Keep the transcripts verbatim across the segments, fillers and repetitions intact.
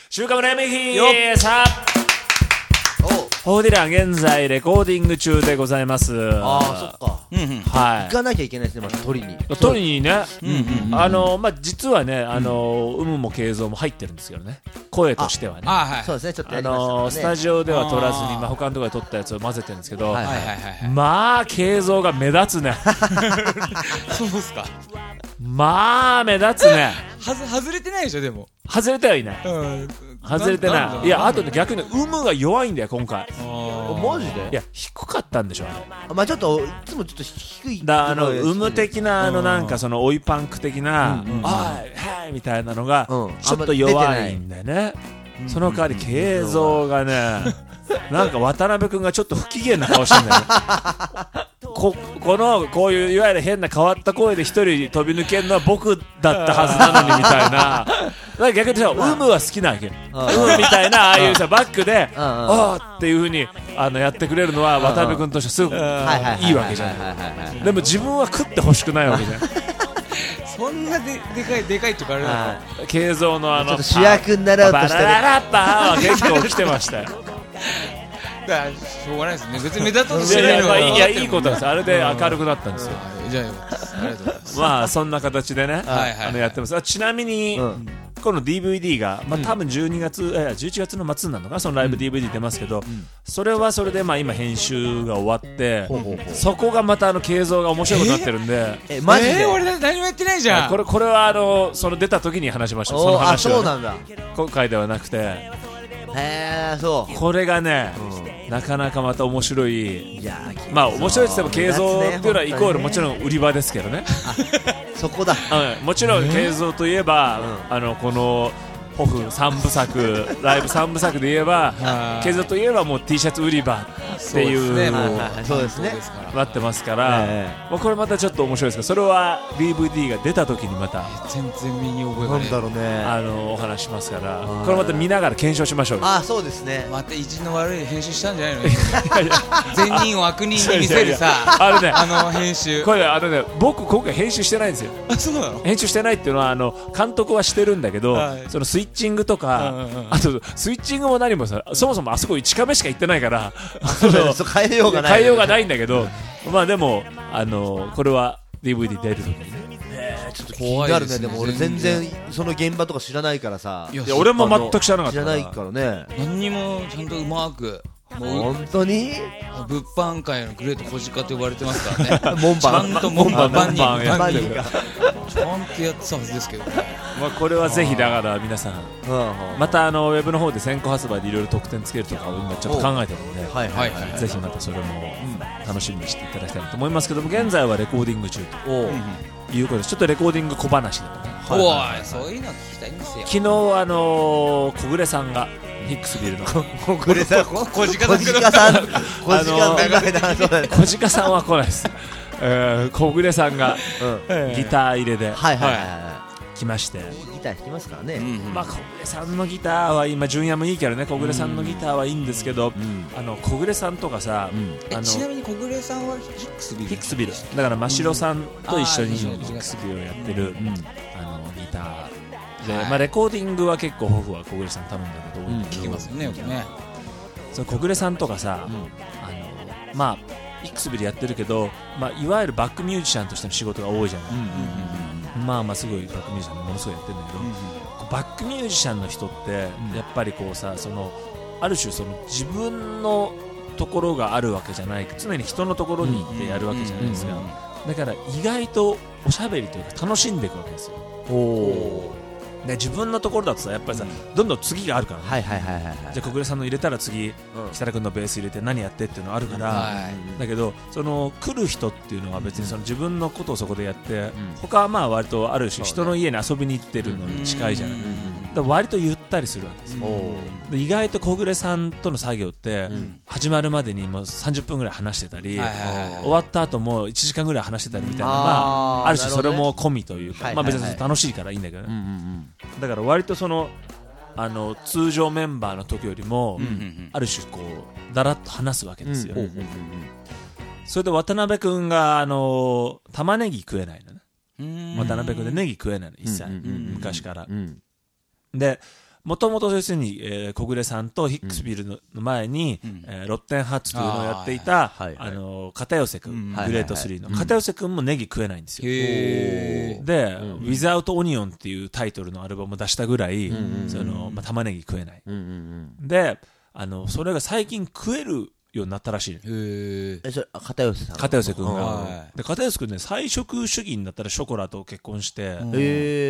週刊村山ひさあホーディラン現在レコーディング中でございます。 ああ、そっか。 うんうん、はい。 行かなきゃいけないですね、また取りに。 取りにね。うんうんうん、あのまあ実はね、あの有無も慶三も入ってるんですけどね。声としてはね。 あ、はい。そうですね、ちょっとやりましたね。 あのスタジオでは取らずに、まあ他のところで撮ったやつを混ぜてるんですけど、 はいはいはいはい、 まあ慶三が目立つね。 そうですか。 まあ目立つね。 はず外れてないでしょでも。 外れてはいない。うん。外れてない。いや、あとね、逆に有無が弱いんだよ今回。 マジで？ いや、低かったんでしょあれ。 まあちょっといつもちょっと低い。 だあの有無的なあのなんかその追いパンク的なはいはいみたいなのがちょっと弱いんだよね。その代わり慶三がね、なんか渡辺君がちょっと不機嫌な顔してんだよね。こ, このこういういわゆる変な変わった声で一人飛び抜けるのは僕だったはずなのにみたいな。だから逆にさ、有無は好きなわけ。有無みたいなああいうさバックであーっていう風にあのやってくれるのは渡辺君としてすごくいいわけじゃない。でも自分は食ってほしくないわけじゃん。 そんなででかいでかいとかあれだと慶三のあの主役になろうとしてるバララッパーは結構来てましたよ。 だからしょうがないですね。別に目立とうとしてないのがいやいいことです。あれで明るくなったんですよ。 じゃあよかったです。ありがとうございます。 まあそんな形でね、 はいあのやってます。ちなみにこの ディーブイディー がまあ多分じゅうにがつえじゅういちがつの末になるのかな、そのライブ ディーブイディー 出ますけど、それはそれでまあ今編集が終わってそこがまたあの慶三が面白くなってるんで、 えマジで俺何もやってないじゃん。 これこれはあのその出た時に話しました。その話は。 そうなんだ。 今回ではなくて。へえ、そう。 これがね。なかなかまた面白い。いやまあ面白いって言っても慶三っていうのはイコールもちろん売り場ですけどね。 そこだ。 うん、もちろん慶三といえば、うん、あのこのホフさんぶさくライブさんぶさくで言えば慶三といえばもう T シャツ売り場っていうそうですねなってますから、えーまあ、これまたちょっと面白いですけど、それは ディーブイディー が出た時にまた全然身に覚えがないなんだろうね、 あのお話しますから、これまた見ながら検証しましょう。 あ、そうですね。 また意地の悪い編集したんじゃないの？善人を悪人に見せるさ、 あのね、 あの編集これあのね、僕今回編集してないんですよ。 あ、そうなの？ 編集してないっていうのはあの監督はしてるんだけど、はい、そのスイッチングとか、うんうんうん、あとスイッチングも何もさ、そもそもあそこいちカメしか行ってないから変えようがない変えようがないんだけど、まあでもあのこれは ディーブイディー 出る時にね、 えー、ちょっと気になるね。でも俺全然その現場とか知らないからさ。 いや俺も全く知らなかった知らないからね。 何にもちゃんとうまく本当に物販界のグレート小鹿と呼ばれてますからね。 門番ちゃんと門番番人番番人がちゃんとやってたはずですけどね。 まあこれはぜひだから皆さんまたあのウェブの方で先行発売でいろいろ特典つけるとかを今ちょっと考えてるので、ぜひまたそれも楽しみにしていただきたいなと思いますけども、現在はレコーディング中ということで、ちょっとレコーディング小話でもね、 おいそういうの聞きたいんですよ。 昨日あの小暮さんがヒックスビルの小暮さん小鹿さん小鹿さん小鹿小鹿さんは来ないです。小暮さんがギター入れで来まして、 ギター弾きますからね。 まあ小暮さんのギターは今純也もいいけどね、小暮さんのギターはいいんですけど、あの小暮さんとかさ、 ちなみに小暮さんはヒックスビル、 ヒックスビルだから真城さんと一緒にヒックスビルをやってるあのギターで、まあレコーディングは結構ホフは小暮さん頼んだこと多いんだけど、 聞きますよねよくね。 その小暮さんとかさ、あのまあヒックスビルやってるけど、まあいわゆるバックミュージシャンとしての仕事が多いじゃない。まあまあすごいバックミュージシャンものすごいやってるんだけど、バックミュージシャンの人ってやっぱりこうさ、そのある種その自分のところがあるわけじゃない、常に人のところに行ってやるわけじゃないですか。だから意外とおしゃべりというか楽しんでいくわけですよ。おで自分のところだとさ、やっぱりさ、うん、どんどん次があるからね。はいはいはいはい、はい、じゃあ小暮さんの入れたら次、うん、設楽君のベース入れて何やってっていうのがあるから、はい、だけどその来る人っていうのは別にその自分のことをそこでやって、うん、他はまあ割とある種人の家に遊びに行ってるのに近いじゃない、うん、だから割とゆったりするわけですよ、うん、で意外と小暮さんとの作業って、うん、始まるまでにもうさんじゅっぷんぐらい話してたり、はいはいはい、終わった後もいちじかんぐらい話してたりみたいな、まあ、ある種それも込みというか、まあ別に楽しいからいいんだけどね、うんうんうん、だから割とそのあの通常メンバーの時よりも、うんうんうん、ある種こうだらっと話すわけですよ、うんうんうんうん、それで渡辺君があの玉ねぎ食えないのね。渡辺君でネギ食えないの一切、うんうんうん、昔から、うん、でもともと要するに、えー、小暮さんとヒックスビルの前に、うんえー、ロッテンハッツというのをやっていた、あ、あのー、片寄君、うん、グレートスリーの、はいはいはい、片寄君もネギ食えないんですよ。へで、うん、Without Onion っていうタイトルのアルバムを出したぐらい、うん、そのまあ、玉ねぎ食えない。うんうんうん、で、あの、それが最近食えるようになったらしい。へえ。それ片寄さん。 片寄君が。で、片寄君ね、菜食主義になったらショコラと結婚して、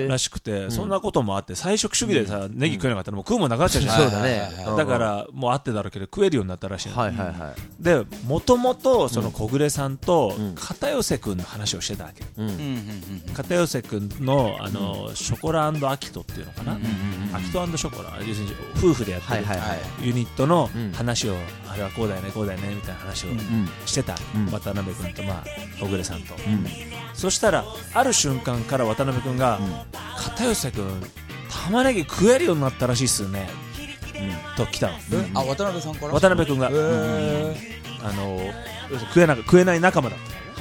らしくて、そんなこともあって、菜食主義でさ、ネギ食えなかったらもう食うもんなくなっちゃうじゃない。 そうだね。 だから、もうあってだろうけど、食えるようになったらしい。はいはいはい。で、もともと、その小暮さんと、片寄君の話をしてたわけ。片寄君の、あの、ショコラ&アキトっていうのかな。アキト&ショコラ、要するに夫婦でやってるユニットの話を、あれはこうだよね、こうだよねみたいな話をしてた、うん、渡辺君と、まあ、小暮さんと、うん、そしたらある瞬間から渡辺君が、うん、片寄君玉ねぎ食えるようになったらしいっすよね、うん、と来たの、 うん、あ渡辺さんから渡辺君が、うん、あの食えな食えない仲間だった、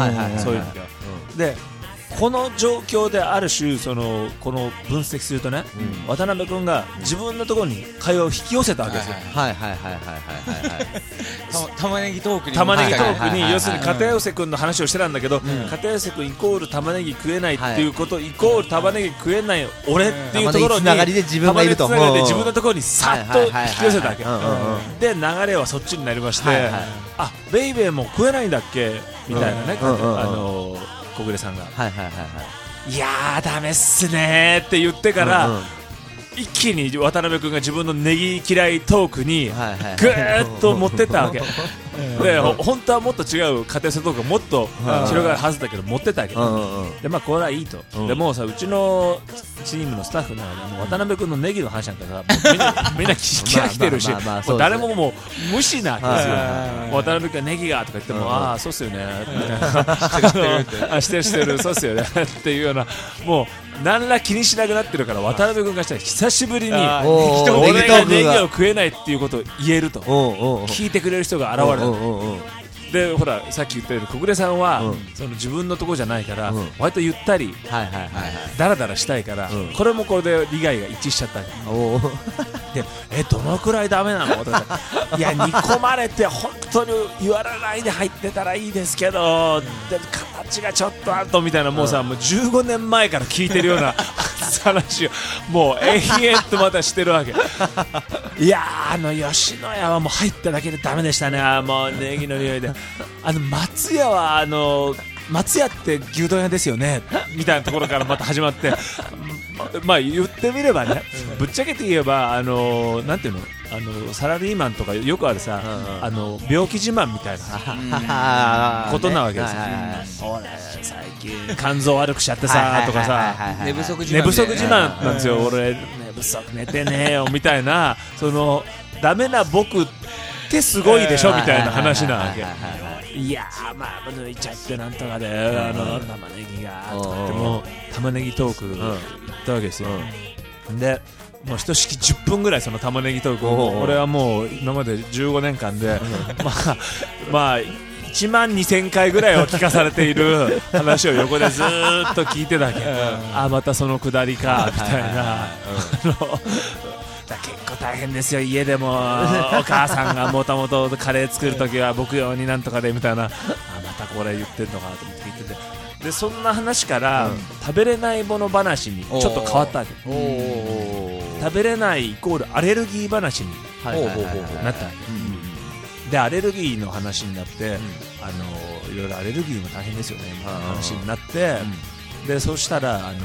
はいはいはい、そういう意味では、うん、でこの状況である種そのこの分析するとね、うん、渡辺君が自分のところに会話を引き寄せたわけですよ。 はいはいはいはいはいはい玉ねぎトークに玉ねぎトークに要するに片寄君の話をしてたんだけど、うん、片寄君イコール玉ねぎ食えないっていうこと、はい、イコール玉ねぎ食えない俺っていうところに玉ねぎつながりで自分がいると玉ねぎつながりで自分のところにさっと引き寄せたわけで、流れはそっちになりまして、はいはい、あベイベーも食えないんだっけみたいなね、うんうんうん、あの小暮さんが、はいはいはいはい、いやーダメっすねーって言ってから、うんうん、一気に渡辺君が自分のネギ嫌いトークにぐーっと持ってったわけで、本当はもっと違う家庭性トークがもっと広がるはずだけど持ってったわけ、うんうん、でまあこれはいいと、うん、でもうさうちのチームのスタッフの中で渡辺君のネギの話なんかさみんなみんな聞き飽きてるし誰ももう無視なわけですよ。渡辺君がネギがとか言っても、うん、ああそうっすよねみたいなあしてるしてるそうっすよねっていうようなもう何ら気にしなくなってるから渡辺君がしたら久しぶりに俺がネギを食えないっていうことを言えると聞いてくれる人が現れる。でほらさっき言ったように小暮さんは、うん、その自分のとこじゃないから、うん、割とゆったりダラダラしたいから、うん、これもこれで利害が一致しちゃったでえどのくらいダメなのとかいや煮込まれて本当に言われないで入ってたらいいですけどで形がちょっとあるとみたいなもうさ、うん、もうじゅうごねんまえから聞いてるような話をもう延々とまたしてるわけいやーあの吉野家はもう入っただけでダメでしたね。もうネギの匂いであの松屋はあの松屋って牛丼屋ですよねみたいなところからまた始まってまあ言ってみればねぶっちゃけて言えばあのなんていうのあのサラリーマンとかよくあるさ、うんうん、あの病気自慢みたいなことなわけですよ。俺最近肝臓悪くしちゃってさとかさ寝不足自慢、 寝不足自慢なんですよ。俺寝不足寝てねえよみたいなそのダメな僕ってすごいでしょみたいな話なわけ。いやーまあ抜いちゃってなんとかであの玉ねぎがとかってもう玉ねぎトーク言ったわけですよ。でもうひとしきじゅっぷんぐらいその玉ねぎトークを俺はもう今までじゅうごねんかんでまあまあいちまんにせんかいぐらいを聞かされている話を横でずーっと聞いてたわけあまたそのくだりかみたいな結構大変ですよ家でもお母さんがもともとカレー作るときは僕用になんとかでみたいなあまたこれ言ってんのかなと思って聞いててでそんな話から、うん、食べれないもの話にちょっと変わったわけ。食べれないイコールアレルギー話になったわけでアレルギーの話になって、うん、あのいろいろアレルギーも大変ですよねみたいな話になって、うん、でそしたらあのあの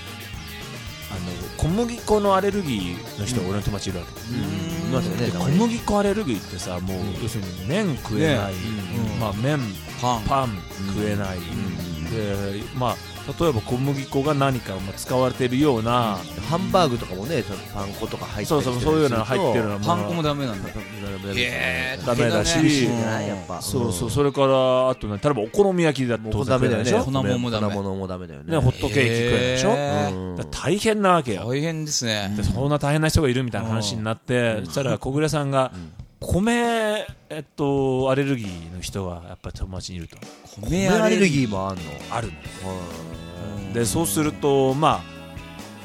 小麦粉のアレルギーの人が俺の友達いるわけ、うん、で小麦粉アレルギーってさもう、うん、要するに麺食えない、ねうんまあ、麺パン、パン食えない、うんでまあ、例えば小麦粉が何か使われているような、 うん、ハンバーグとかもねパン粉とか入ってるそうそうそういうのが入ってるのパン粉もダメなんだえー、ダメだし、うんやっぱそうそうそれからあと、ね、例えばお好み焼きだとダメだよね粉もんもダメ粉もダメだよねホットケーキ食えないでしょ、えー、だ大変なわけよ大変ですねでそんな大変な人がいるみたいな話になって、うん、そしたら小暮さんが、うん米、えっと、アレルギーの人がやっぱり友達にいると米アレルギーもあるのあるのでそうするとまあ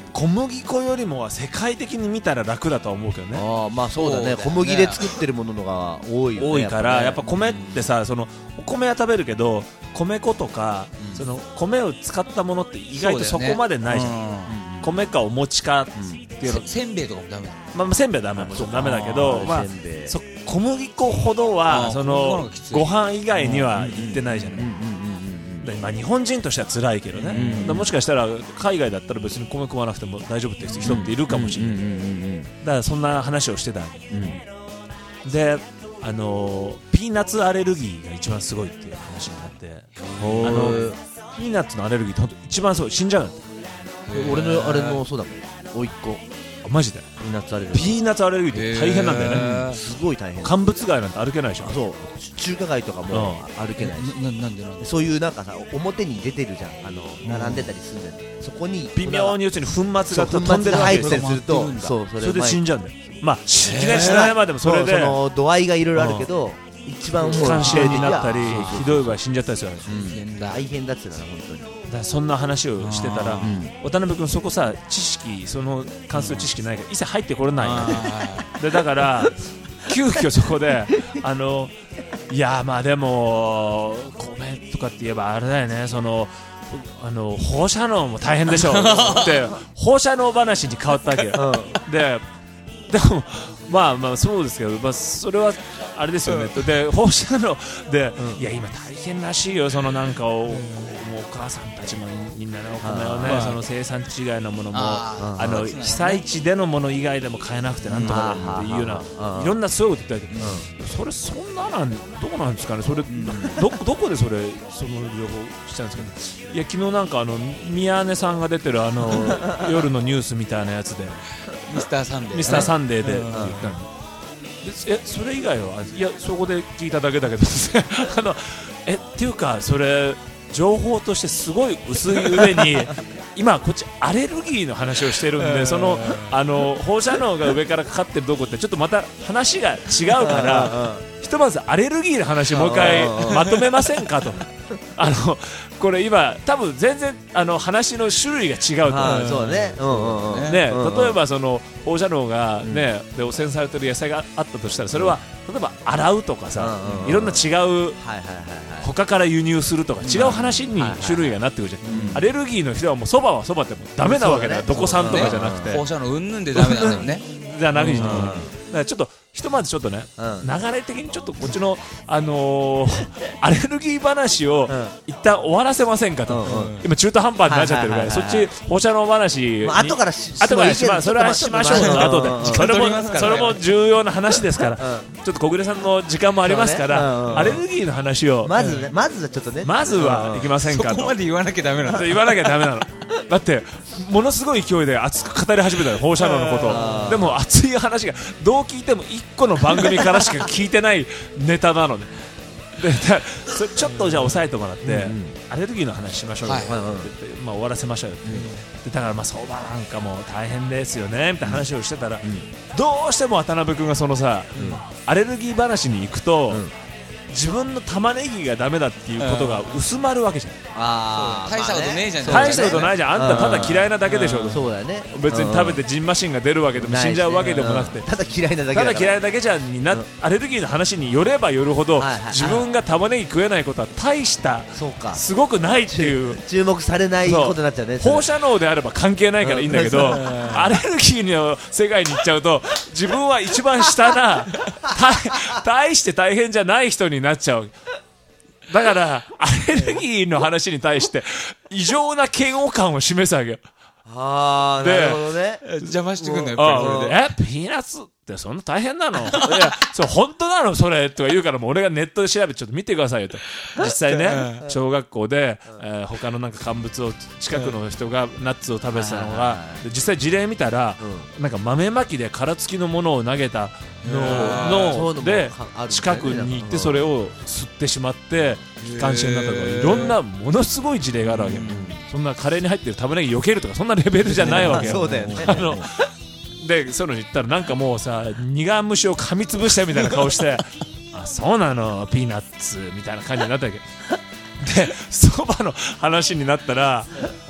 小麦粉よりもは世界的に見たら楽だとは思うけどね。 ああまあそうだね、小麦で作ってるもののが多いよね。 多いからやっぱやっぱ米ってさ、そのお米は食べるけど米粉とか、うん、その米を使ったものって意外とそこまでないじゃん、ね、うん、米かお餅かっていうの、 うん、せんべいとかもダメだ、 まあ、せんべいはダメ、もちろんダメだけど、まあ、そ小麦粉ほどはそのご飯以外には行ってないじゃない。まあ、日本人としては辛いけどね、うん、だもしかしたら海外だったら別に米食わなくても大丈夫っていう人っているかもしれない、だからそんな話をしてた、うん、で、あのー、ピーナッツアレルギーが一番すごいっていう話になって、あのピーナッツのアレルギーって本当一番そう死んじゃう。 俺のあれもそうだもん、甥っ子マジでピーナッツアレルギー。 ピーナッツアレルギーって大変なんだよね。 すごい大変。 乾物街なんて歩けないでしょ。 そう中華街とかも歩けないし、 ななんでなんでそういうなんかさ表に出てるじゃん、あの並んでたりするんだよ、そこに微妙にうちに粉末が飛んでる入ってたりすると、そうそれで死んじゃうんだよ。まあいきなり死なないまでもそれでその度合いがいろいろあるけど、一番もう感染になったりひどい場合死んじゃったりするわけ。大変だっつうのは本当に。 だからそんな話をしてたら、うん、渡辺君そこさ知識その関する知識ないから一切入ってこれないで、だから急遽そこであのいやまあでも米とかって言えばあれだよね、そのあの放射能も大変でしょって放射能話に変わったわけよ、うん、ででもまあまあそうですけど、まあ、それはあれですよね、うん、で放射能で、うん、いや今大変らしいよ、そのなんかを、うん、もうお母さんたちもみんなねお米をね、その生産地以外のものもああの被災地でのもの以外でも買えなくてなんとかだっていうようないろんなそういうこと言ってたけど、うん、それそんななんどうなんですかね、それ、うん、どどこでそれその情報したんですかね。いや昨日なんかあの宮根さんが出てるあの夜のニュースみたいなやつでミスターサンデーミスターサンデーで言ったの、えそれ以外はいやそこで聞いただけだけどあのえっていうかそれ情報としてすごい薄い上に今こっちアレルギーの話をしてるんで、そのあの放射能が上からかかってるどこってちょっとまた話が違うからひとまずアレルギーの話もう一回まとめませんかと。あのこれ今多分全然あの話の種類が違うと思う。 そうね。 ね、例えばその放射能がね、で汚染されてる野菜があったとしたらそれは例えば洗うとかさ、いろんな違う他から輸入するとか違う話に種類がなってくるじゃん。アレルギーの人はもうそばはそばってもダメなわけだよ。どこ産とかじゃなくて。 放射能うんぬんでダメなんだよね。 じゃなくて。だからちょっとひとまずちょっとね、うん、流れ的にちょっとこっちの、あのー、アレルギー話を一旦終わらせませんかと、うんうん、今中途半端になっちゃってるから、そっち放射能話、 まあ、後からし後からしまそれはしましょうの後で、それもそれも重要な話ですから、うん、ちょっと小暮さんの時間もありますから、ねうんうん、アレルギーの話をまずね、まずはちょっとね、 まずはいきませんかと。 そこまで言わなきゃダメなの。 言わなきゃダメなの。だってものすごい勢いで熱く語り始めたよ放射能のことでも熱い話がどう聞いてもいっこの番組からしか聞いてないネタなので、でそれちょっとじゃあ抑えてもらって、うんうん、アレルギーの話しましょうよって言って、まあ、終わらせましょうよって、うん、でだからまあ相場なんかも大変ですよねみたいな話をしてたら、うん、どうしても渡辺君がそのさ、うん、アレルギー話に行くと、うん自分の玉ねぎがダメだっていうことが薄まるわけじゃん。 あ大したことねえじゃん。 大したことないじゃん。あんたただ嫌いなだけでしょ。 そうだよね。 別に食べてジンマシンが出るわけでも死んじゃうわけでもなくて、 ただ嫌いなだけただ嫌いなだけじゃんになアレルギーの話によればよるほど自分が玉ねぎ食えないことは大したすごくないっていう注目されないことになっちゃうね。 放射能であれば関係ないからいいんだけど、アレルギーの世界に行っちゃうと自分は一番下な大して大変じゃない人になっちゃう。だからアレルギーの話に対して異常な嫌悪感を示すわけよ。 ああ、なるほどね。 邪魔してくんのやっぱりそれで。 え、ピーナッツってそんな大変なの？いや、そう本当なのそれとか言うからもう俺がネットで調べてちょっと見てくださいよと。実際ね、小学校で、えー、他のなんか乾物を近くの人がナッツを食べてたのが、実際事例見たら、なんか豆まきで殻付きのものを投げたのので近くに行ってそれを吸ってしまって気管支になったとかいろんなものすごい事例があるわけよ。そんなカレーに入ってる玉ねぎ避けるとかそんなレベルじゃないわけよ。 そうだよね。 あのでそういうの言ったらなんかもうさ苦虫を噛みつぶしたみたいな顔してあそうなのピーナッツみたいな感じになったわけでそばの話になったら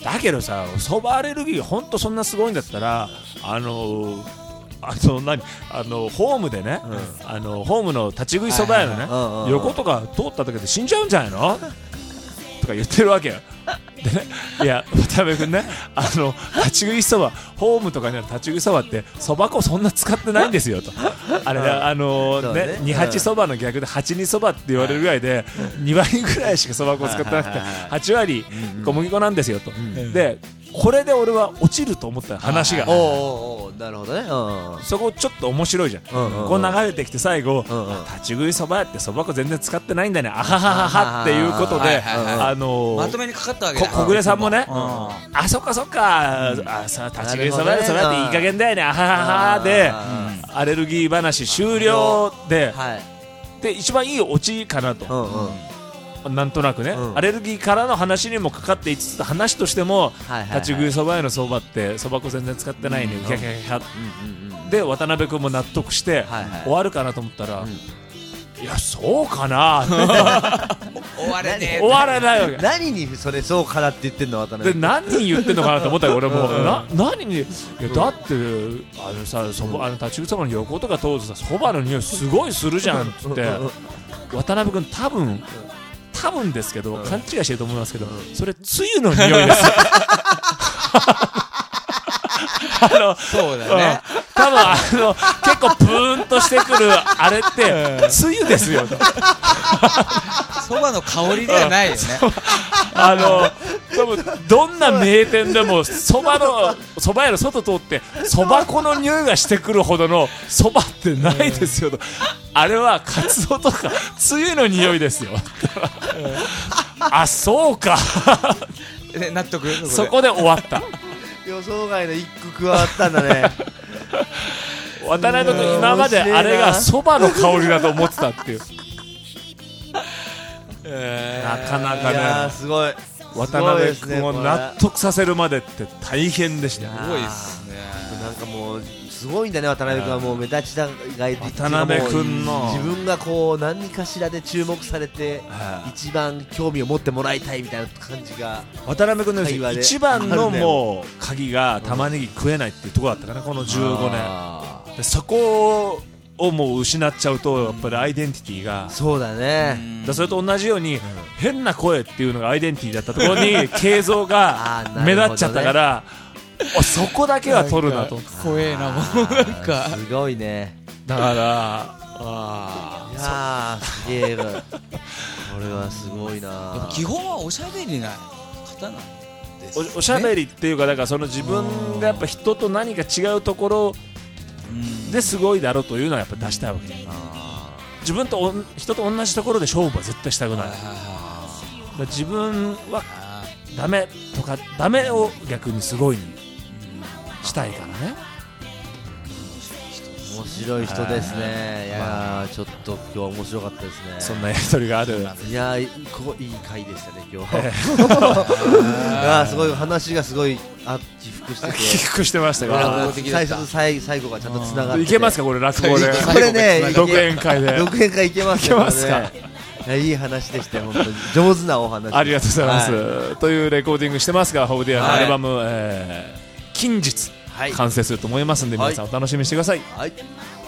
だけどさ、そばアレルギーが本当そんなすごいんだったら、あのー、あの何あのホームでね、うん、あのホームの立ち食いそば屋のね、横とか通っただけで死んじゃうんじゃないのとか言ってるわけよ。でね、いや渡辺君ね、あの立ち食いそば、ホームとかにある立ち食いそばってそば粉そんな使ってないんですよと。あれ、うん、あのー、ね、にはちそばの逆ではちにそばって言われるぐらいで、にわりぐらいしかそば粉使ってなくてはちわり小麦粉なんですよと。でこれで俺は落ちると思った話が、 おーおー、なるほどね、うん、 そこちょっと面白いじゃん、うんうんうん、こう流れてきて最後、うんうん、立ち食いそばやってそば粉全然使ってないんだね、あははははっていうことで、あのー、 まとめにかかったわけだ。 小暮さんもね、うん、あそっかそっか、うん、あさ立ち食いそばやってそばやっていい加減だよね、あはははでアレルギー話終了で、はい、で一番いいオチかなと、うんうん、なんとなくね、うん、アレルギーからの話にもかかっていつつ、話としても、はいはいはい、立ち食いそば屋のそばってそば粉全然使ってないね、キャキャキャで渡辺君も納得して、はいはい、終わるかなと思ったら、うん、いやそうかなって終われねえ、 終わらないわけ。 何にそれそうかなって言ってんの渡辺で、何人言ってんのかなと思ったら俺もな何に、いやだってあのさ、そばあの立ち食いそばの横とか通るとさ、そばの匂いすごいするじゃんっつって渡辺君多分多分ですけど、勘違いしてると思いますけど、それつゆの匂いですあのそうだね、 うん、多分あの結構プーンとしてくるあれってつゆですよそばの香りではないよねあの多分どんな名店でもそばのそば屋の外通ってそば粉の匂いがしてくるほどのそばってないですよと、あれはカツオとかつゆの匂いですよあ、そうか納得、 そこで終わった。 予想外の一句加わったんだね渡辺君今まであれがそばの香りだと思ってたっていうえー、なかなかね、いやすごい渡辺君を納得させるまでって大変でしたよ。 すごいですね。 なんかもうすごいんだね、渡辺君はもう目立ちたがり、 渡辺君の自分がこう何かしらで注目されて一番興味を持ってもらいたいみたいな感じが、 渡辺君の一番のもう鍵が玉ねぎ食えないっていうところだったかな、このじゅうごねんで。そこをもう失っちゃうとやっぱりアイデンティティが、 そうだね、 だそれと同じように変な声っていうのがアイデンティティだったところに慶三が目立っちゃったから、そこだけは取るなと。 怖えな、もうなんかすごいね。 だからあいやーすげえこれはすごいな。 基本はおしゃべりな方なんですね。 お, おしゃべりっていうか、だからその自分がやっぱ人と何か違うところですごいだろうというのはやっぱ出したいわけ。自分と人と同じところで勝負は絶対したくない。自分はダメとかダメを逆にすごいにしたいからね。 面白い人ですね。いやちょっと今日は面白かったですね。 そんなやり取りがある。 いやこいい回でしたね今日。いやすごい話がすごいあ起伏してて起伏してましたから、 最初と最後がちゃんとつながって。 いけますかこれ落語で。 これね独演会で。 独演会いけますか。いい話でしたよ、本当に上手なお話。 ありがとうございます、はい、というレコーディングしてますが、ホブディアのアルバム、はい、えー、近日完成すると思いますんで、はい、皆さんお楽しみにしてください。はい。